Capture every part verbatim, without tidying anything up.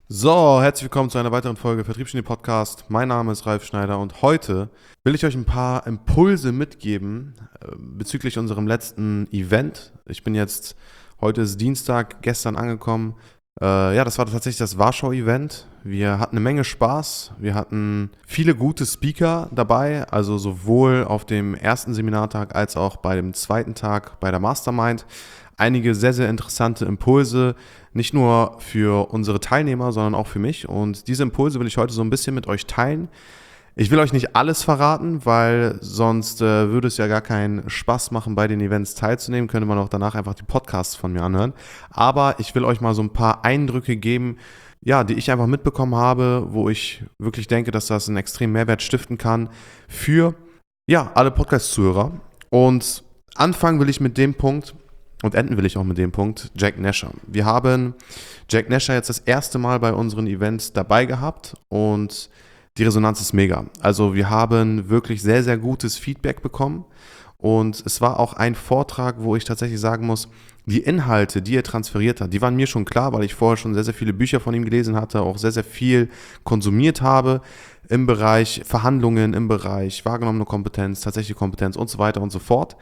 So, herzlich willkommen zu einer weiteren Folge Vertriebsgenie Podcast. Mein Name ist Ralf Schneider und heute will ich euch ein paar Impulse mitgeben äh, bezüglich unserem letzten Event. Ich bin jetzt, heute ist Dienstag, gestern angekommen. Äh, ja, das war tatsächlich das Warschau-Event. Wir hatten eine Menge Spaß. Wir hatten viele gute Speaker dabei, also sowohl auf dem ersten Seminartag als auch bei dem zweiten Tag bei der Mastermind. Einige sehr, sehr interessante Impulse, nicht nur für unsere Teilnehmer, sondern auch für mich. Und diese Impulse will ich heute so ein bisschen mit euch teilen. Ich will euch nicht alles verraten, weil sonst äh, würde es ja gar keinen Spaß machen, bei den Events teilzunehmen. Könnte man auch danach einfach die Podcasts von mir anhören. Aber ich will euch mal so ein paar Eindrücke geben, ja, die ich einfach mitbekommen habe, wo ich wirklich denke, dass das einen extremen Mehrwert stiften kann für, ja, alle Podcast-Zuhörer. Und anfangen will ich mit dem Punkt, und enden will ich auch mit dem Punkt, Jack Nasher. Wir haben Jack Nasher jetzt das erste Mal bei unseren Events dabei gehabt und die Resonanz ist mega. Also wir haben wirklich sehr, sehr gutes Feedback bekommen und es war auch ein Vortrag, wo ich tatsächlich sagen muss, die Inhalte, die er transferiert hat, die waren mir schon klar, weil ich vorher schon sehr, sehr viele Bücher von ihm gelesen hatte, auch sehr, sehr viel konsumiert habe im Bereich Verhandlungen, im Bereich wahrgenommene Kompetenz, tatsächliche Kompetenz und so weiter und so fort.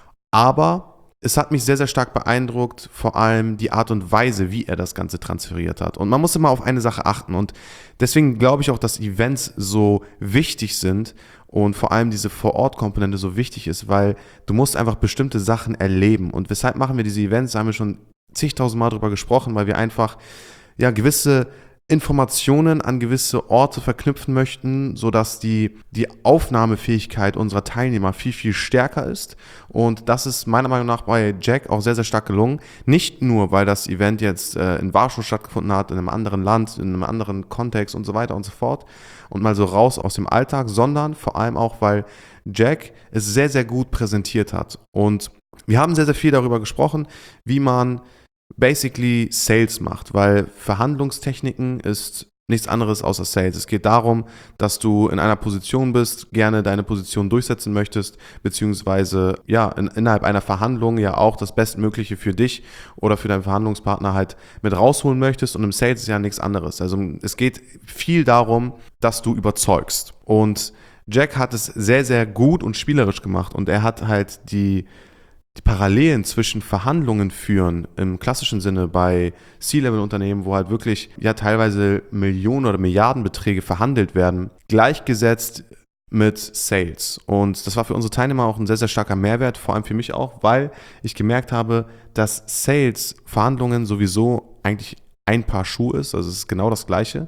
Aber es hat mich sehr, sehr stark beeindruckt, vor allem die Art und Weise, wie er das Ganze transferiert hat. Und man muss immer auf eine Sache achten. Und deswegen glaube ich auch, dass Events so wichtig sind und vor allem diese Vor-Ort-Komponente so wichtig ist, weil du musst einfach bestimmte Sachen erleben. Und weshalb machen wir diese Events? Da haben wir schon zigtausend Mal drüber gesprochen, weil wir einfach ja gewisse Informationen an gewisse Orte verknüpfen möchten, sodass die, die Aufnahmefähigkeit unserer Teilnehmer viel, viel stärker ist. Und das ist meiner Meinung nach bei Jack auch sehr, sehr stark gelungen. Nicht nur, weil das Event jetzt äh, in Warschau stattgefunden hat, in einem anderen Land, in einem anderen Kontext und so weiter und so fort und mal so raus aus dem Alltag, sondern vor allem auch, weil Jack es sehr, sehr gut präsentiert hat. Und wir haben sehr, sehr viel darüber gesprochen, wie man basically Sales macht, weil Verhandlungstechniken ist nichts anderes außer Sales. Es geht darum, dass du in einer Position bist, gerne deine Position durchsetzen möchtest, beziehungsweise ja, in, innerhalb einer Verhandlung ja auch das Bestmögliche für dich oder für deinen Verhandlungspartner halt mit rausholen möchtest, und im Sales ist ja nichts anderes. Also es geht viel darum, dass du überzeugst, und Jack hat es sehr, sehr gut und spielerisch gemacht, und er hat halt die Die Parallelen zwischen Verhandlungen führen im klassischen Sinne bei C-Level-Unternehmen, wo halt wirklich ja teilweise Millionen oder Milliardenbeträge verhandelt werden, gleichgesetzt mit Sales. Und das war für unsere Teilnehmer auch ein sehr, sehr starker Mehrwert, vor allem für mich auch, weil ich gemerkt habe, dass Sales Verhandlungen sowieso eigentlich ein Paar Schuhe ist, also es ist genau das Gleiche,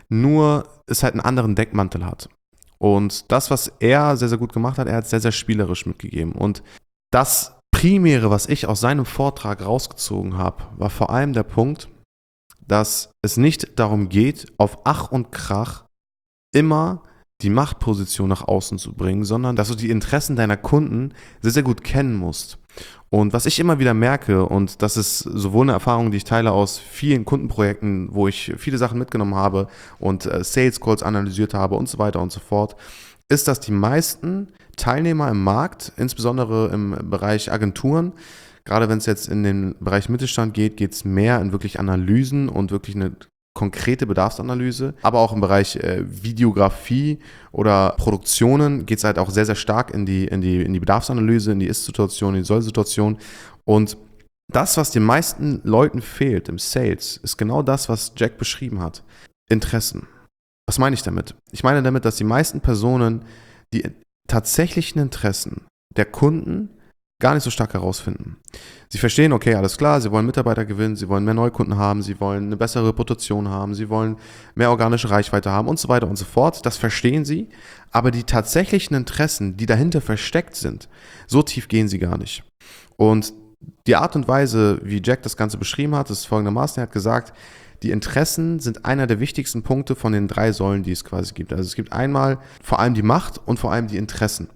nur es halt einen anderen Deckmantel hat. Und das, was er sehr, sehr gut gemacht hat, er hat es sehr, sehr spielerisch mitgegeben. Und das Primäre, was ich aus seinem Vortrag rausgezogen habe, war vor allem der Punkt, dass es nicht darum geht, auf Ach und Krach immer die Machtposition nach außen zu bringen, sondern dass du die Interessen deiner Kunden sehr, sehr gut kennen musst. Und was ich immer wieder merke, und das ist sowohl eine Erfahrung, die ich teile aus vielen Kundenprojekten, wo ich viele Sachen mitgenommen habe und äh, Sales Calls analysiert habe und so weiter und so fort, ist, dass die meisten Teilnehmer im Markt, insbesondere im Bereich Agenturen, gerade wenn es jetzt in den Bereich Mittelstand geht, geht es mehr in wirklich Analysen und wirklich eine konkrete Bedarfsanalyse. Aber auch im Bereich äh, Videografie oder Produktionen geht es halt auch sehr, sehr stark in die, in die, in die Bedarfsanalyse, in die Ist-Situation, in die Soll-Situation. Und das, was den meisten Leuten fehlt im Sales, ist genau das, was Jack beschrieben hat. Interessen. Was meine ich damit? Ich meine damit, dass die meisten Personen die tatsächlichen Interessen der Kunden gar nicht so stark herausfinden. Sie verstehen, okay, alles klar, sie wollen Mitarbeiter gewinnen, sie wollen mehr Neukunden haben, sie wollen eine bessere Reputation haben, sie wollen mehr organische Reichweite haben und so weiter und so fort. Das verstehen sie, aber die tatsächlichen Interessen, die dahinter versteckt sind, so tief gehen sie gar nicht. Und die Art und Weise, wie Jack das Ganze beschrieben hat, ist folgendermaßen: Er hat gesagt, die Interessen sind einer der wichtigsten Punkte von den drei Säulen, die es quasi gibt. Also es gibt einmal vor allem die Macht und vor allem die Interessen.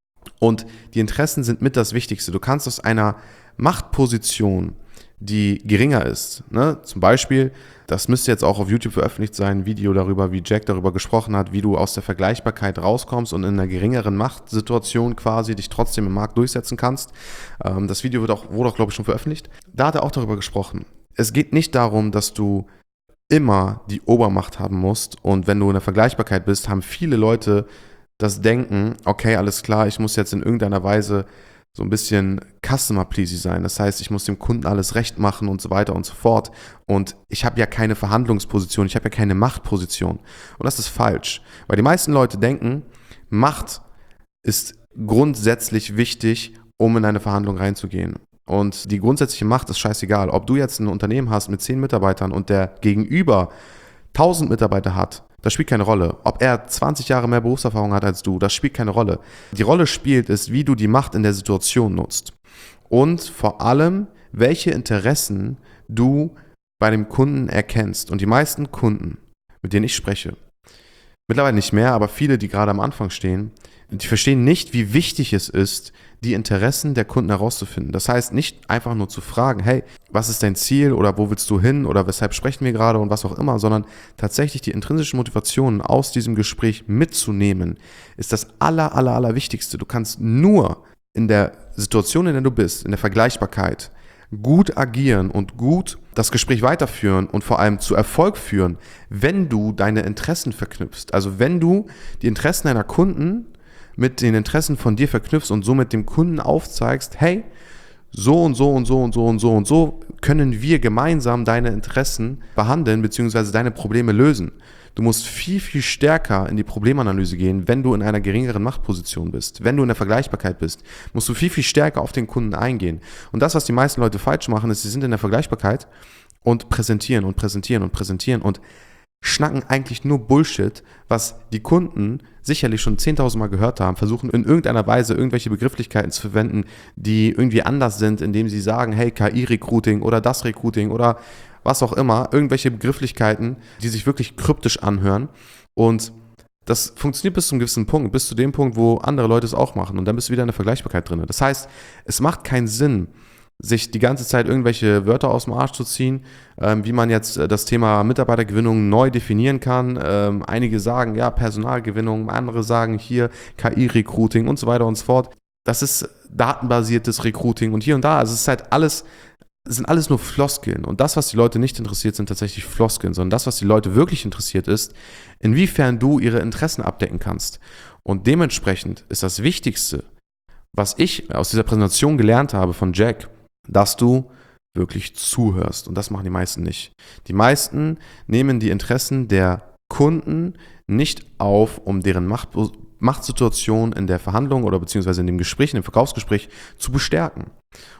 Und die Interessen sind mit das Wichtigste. Du kannst aus einer Machtposition, die geringer ist, ne, zum Beispiel, das müsste jetzt auch auf YouTube veröffentlicht sein, ein Video darüber, wie Jack darüber gesprochen hat, wie du aus der Vergleichbarkeit rauskommst und in einer geringeren Machtsituation quasi dich trotzdem im Markt durchsetzen kannst. Das Video wird auch, wurde auch, glaube ich, schon veröffentlicht. Da hat er auch darüber gesprochen. Es geht nicht darum, dass du immer die Obermacht haben musst. Und wenn du in der Vergleichbarkeit bist, haben viele Leute das Denken, okay, alles klar, ich muss jetzt in irgendeiner Weise so ein bisschen Customer-pleasy sein. Das heißt, ich muss dem Kunden alles recht machen und so weiter und so fort. Und ich habe ja keine Verhandlungsposition, ich habe ja keine Machtposition. Und das ist falsch, weil die meisten Leute denken, Macht ist grundsätzlich wichtig, um in eine Verhandlung reinzugehen. Und die grundsätzliche Macht ist scheißegal. Ob du jetzt ein Unternehmen hast mit zehn Mitarbeitern und der Gegenüber tausend Mitarbeiter hat, das spielt keine Rolle. Ob er zwanzig Jahre mehr Berufserfahrung hat als du, das spielt keine Rolle. Die Rolle spielt ist, wie du die Macht in der Situation nutzt. Und vor allem, welche Interessen du bei dem Kunden erkennst. Und die meisten Kunden, mit denen ich spreche, mittlerweile nicht mehr, aber viele, die gerade am Anfang stehen, die verstehen nicht, wie wichtig es ist, die Interessen der Kunden herauszufinden. Das heißt, nicht einfach nur zu fragen, hey, was ist dein Ziel oder wo willst du hin oder weshalb sprechen wir gerade und was auch immer, sondern tatsächlich die intrinsischen Motivationen aus diesem Gespräch mitzunehmen, ist das aller, aller, aller Wichtigste. Du kannst nur in der Situation, in der du bist, in der Vergleichbarkeit, gut agieren und gut das Gespräch weiterführen und vor allem zu Erfolg führen, wenn du deine Interessen verknüpfst. Also wenn du die Interessen deiner Kunden mit den Interessen von dir verknüpfst und somit dem Kunden aufzeigst, hey, so und so und so und so und so und so können wir gemeinsam deine Interessen behandeln bzw. deine Probleme lösen. Du musst viel, viel stärker in die Problemanalyse gehen, wenn du in einer geringeren Machtposition bist. Wenn du in der Vergleichbarkeit bist, musst du viel, viel stärker auf den Kunden eingehen. Und das, was die meisten Leute falsch machen, ist, sie sind in der Vergleichbarkeit und präsentieren und präsentieren und präsentieren und schnacken eigentlich nur Bullshit, was die Kunden sicherlich schon zehntausend Mal gehört haben, versuchen in irgendeiner Weise irgendwelche Begrifflichkeiten zu verwenden, die irgendwie anders sind, indem sie sagen, hey, K I-Recruiting oder das Recruiting oder was auch immer, irgendwelche Begrifflichkeiten, die sich wirklich kryptisch anhören, und das funktioniert bis zu einem gewissen Punkt, bis zu dem Punkt, wo andere Leute es auch machen, und dann bist du wieder in der Vergleichbarkeit drin. Das heißt, es macht keinen Sinn, sich die ganze Zeit irgendwelche Wörter aus dem Arsch zu ziehen, ähm, wie man jetzt das Thema Mitarbeitergewinnung neu definieren kann. Ähm, einige sagen, ja, Personalgewinnung, andere sagen hier K I-Recruiting und so weiter und so fort. Das ist datenbasiertes Recruiting und hier und da. Also es ist halt alles, es sind alles nur Floskeln. Und das, was die Leute nicht interessiert, sind tatsächlich Floskeln, sondern das, was die Leute wirklich interessiert, ist, inwiefern du ihre Interessen abdecken kannst. Und dementsprechend ist das Wichtigste, was ich aus dieser Präsentation gelernt habe von Jack, dass du wirklich zuhörst. Und das machen die meisten nicht. Die meisten nehmen die Interessen der Kunden nicht auf, um deren Macht, Machtsituation in der Verhandlung oder beziehungsweise in dem Gespräch, in dem Verkaufsgespräch zu bestärken.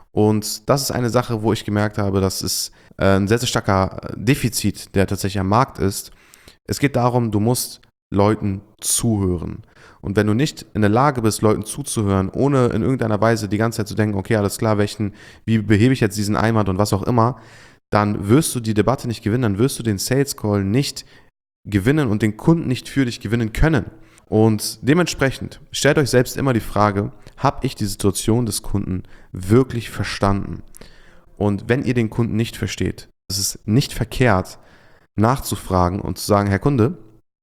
Und das ist eine Sache, wo ich gemerkt habe, dass es ein sehr, sehr starker Defizit, der tatsächlich am Markt ist. Es geht darum, du musst Leuten zuhören. Und wenn du nicht in der Lage bist, Leuten zuzuhören, ohne in irgendeiner Weise die ganze Zeit zu denken, okay, alles klar, welchen, wie behebe ich jetzt diesen Einwand und was auch immer, dann wirst du die Debatte nicht gewinnen, dann wirst du den Sales Call nicht gewinnen und den Kunden nicht für dich gewinnen können. Und dementsprechend stellt euch selbst immer die Frage, habe ich die Situation des Kunden wirklich verstanden? Und wenn ihr den Kunden nicht versteht, ist es nicht verkehrt, nachzufragen und zu sagen, Herr Kunde,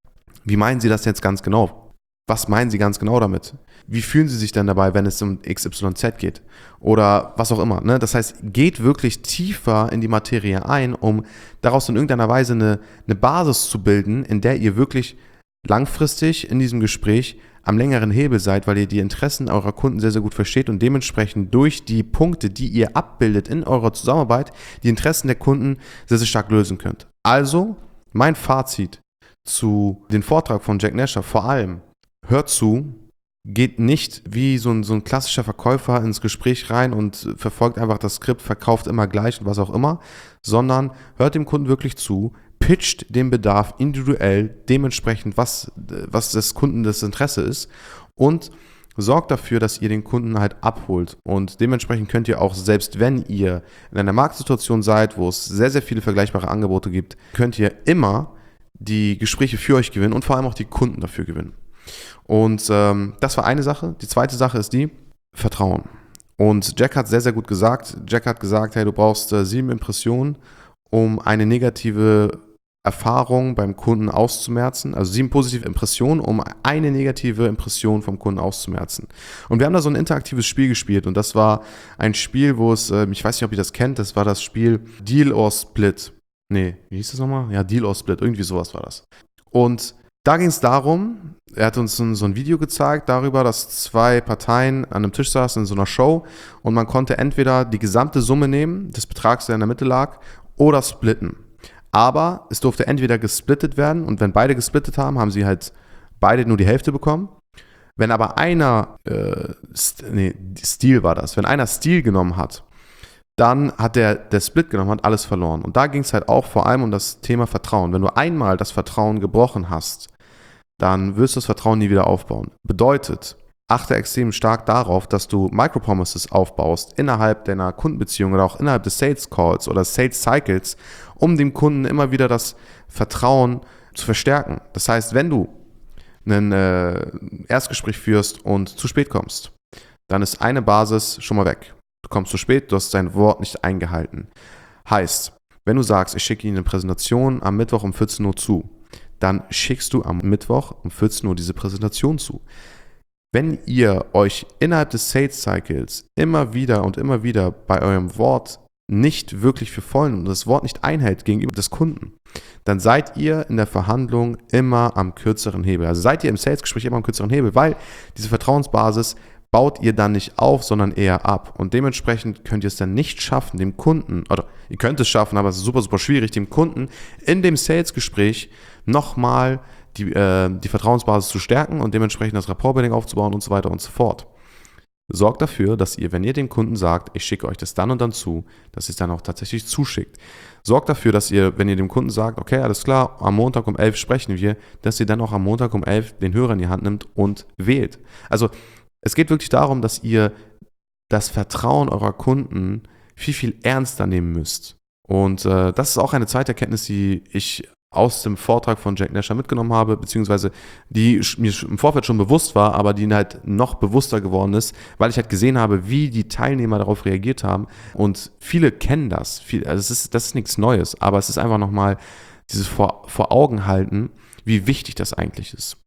wie meinen Sie das jetzt ganz genau? Was meinen Sie ganz genau damit? Wie fühlen Sie sich denn dabei, wenn es um X Y Z geht? Oder was auch immer. Ne? Das heißt, geht wirklich tiefer in die Materie ein, um daraus in irgendeiner Weise eine, eine Basis zu bilden, in der ihr wirklich langfristig in diesem Gespräch am längeren Hebel seid, weil ihr die Interessen eurer Kunden sehr, sehr gut versteht und dementsprechend durch die Punkte, die ihr abbildet in eurer Zusammenarbeit, die Interessen der Kunden sehr, sehr stark lösen könnt. Also, mein Fazit zu dem Vortrag von Jack Nasher, vor allem, hört zu, geht nicht wie so ein, so ein klassischer Verkäufer ins Gespräch rein und verfolgt einfach das Skript, verkauft immer gleich und was auch immer, sondern hört dem Kunden wirklich zu, pitcht den Bedarf individuell dementsprechend, was, was des Kunden das Interesse ist, und sorgt dafür, dass ihr den Kunden halt abholt. Und dementsprechend könnt ihr auch, selbst wenn ihr in einer Marktsituation seid, wo es sehr, sehr viele vergleichbare Angebote gibt, könnt ihr immer die Gespräche für euch gewinnen und vor allem auch die Kunden dafür gewinnen. Und ähm, das war eine Sache. Die zweite Sache ist die Vertrauen. Und Jack hat sehr, sehr gut gesagt. Jack hat gesagt, hey, du brauchst äh, sieben Impressionen, um eine negative Erfahrung beim Kunden auszumerzen. Also sieben positive Impressionen, um eine negative Impression vom Kunden auszumerzen. Und wir haben da so ein interaktives Spiel gespielt. Und das war ein Spiel, wo es, äh, ich weiß nicht, ob ihr das kennt, das war das Spiel Deal or Split. Nee, wie hieß das nochmal? Ja, Deal or Split, irgendwie sowas war das. Und da ging es darum, er hat uns so ein, so ein Video gezeigt darüber, dass zwei Parteien an einem Tisch saßen in so einer Show und man konnte entweder die gesamte Summe nehmen, des Betrags, der in der Mitte lag, oder splitten. Aber es durfte entweder gesplittet werden und wenn beide gesplittet haben, haben sie halt beide nur die Hälfte bekommen. Wenn aber einer, äh, st nee, Steal war das, wenn einer Steal genommen hat, dann hat der, der Split genommen, hat alles verloren. Und da ging es halt auch vor allem um das Thema Vertrauen. Wenn du einmal das Vertrauen gebrochen hast, dann wirst du das Vertrauen nie wieder aufbauen. Bedeutet, achte extrem stark darauf, dass du Micropromises aufbaust innerhalb deiner Kundenbeziehung oder auch innerhalb des Sales Calls oder Sales Cycles, um dem Kunden immer wieder das Vertrauen zu verstärken. Das heißt, wenn du ein äh, Erstgespräch führst und zu spät kommst, dann ist eine Basis schon mal weg. Du kommst zu spät, du hast dein Wort nicht eingehalten. Heißt, wenn du sagst, ich schicke Ihnen eine Präsentation am Mittwoch um vierzehn Uhr zu, dann schickst du am Mittwoch um vierzehn Uhr diese Präsentation zu. Wenn ihr euch innerhalb des Sales Cycles immer wieder und immer wieder bei eurem Wort nicht wirklich für voll und das Wort nicht einhält gegenüber des Kunden, dann seid ihr in der Verhandlung immer am kürzeren Hebel. Also seid ihr im Salesgespräch immer am kürzeren Hebel, weil diese Vertrauensbasis baut ihr dann nicht auf, sondern eher ab. Und dementsprechend könnt ihr es dann nicht schaffen, dem Kunden, oder ihr könnt es schaffen, aber es ist super, super schwierig, dem Kunden in dem Salesgespräch nochmal die, äh, die Vertrauensbasis zu stärken und dementsprechend das Rapport-Building aufzubauen und so weiter und so fort. Sorgt dafür, dass ihr, wenn ihr dem Kunden sagt, ich schicke euch das dann und dann zu, dass ihr es dann auch tatsächlich zuschickt. Sorgt dafür, dass ihr, wenn ihr dem Kunden sagt, okay, alles klar, am Montag um elf sprechen wir, dass ihr dann auch am Montag um elf den Hörer in die Hand nimmt und wählt. Also es geht wirklich darum, dass ihr das Vertrauen eurer Kunden viel, viel ernster nehmen müsst. Und äh, das ist auch eine Zeiterkenntnis, die ich aus dem Vortrag von Jack Nasher mitgenommen habe, beziehungsweise die mir im Vorfeld schon bewusst war, aber die halt noch bewusster geworden ist, weil ich halt gesehen habe, wie die Teilnehmer darauf reagiert haben. Und viele kennen das. Viel, also es ist, das ist nichts Neues, aber es ist einfach nochmal dieses vor, vor Augen halten, wie wichtig das eigentlich ist.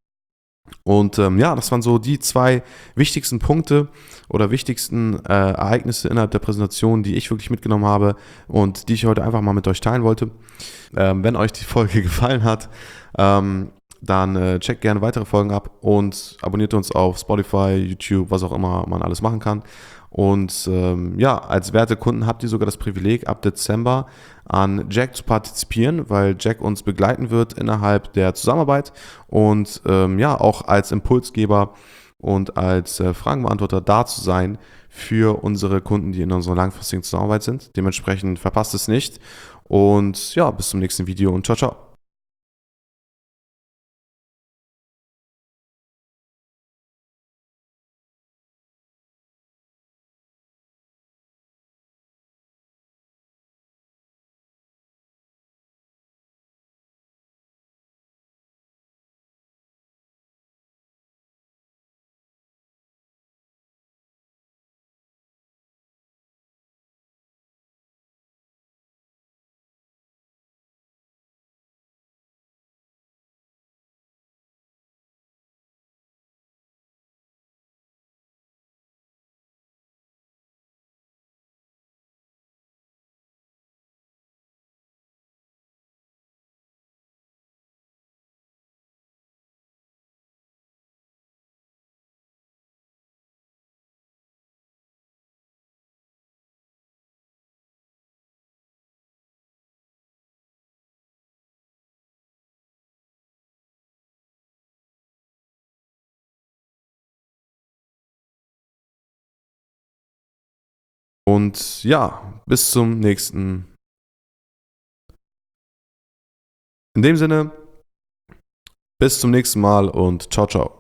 Und ähm, ja, das waren so die zwei wichtigsten Punkte oder wichtigsten äh, Ereignisse innerhalb der Präsentation, die ich wirklich mitgenommen habe und die ich heute einfach mal mit euch teilen wollte. Ähm, wenn euch die Folge gefallen hat, ähm, dann äh, checkt gerne weitere Folgen ab und abonniert uns auf Spotify, YouTube, was auch immer man alles machen kann. Und ähm, ja, als Wertekunden habt ihr sogar das Privileg, ab Dezember an Jack zu partizipieren, weil Jack uns begleiten wird innerhalb der Zusammenarbeit und ähm, ja, auch als Impulsgeber und als äh, Fragenbeantworter da zu sein für unsere Kunden, die in unserer langfristigen Zusammenarbeit sind. Dementsprechend verpasst es nicht und ja, bis zum nächsten Video und ciao, ciao. Und ja, bis zum nächsten. In dem Sinne, bis zum nächsten Mal und ciao, ciao.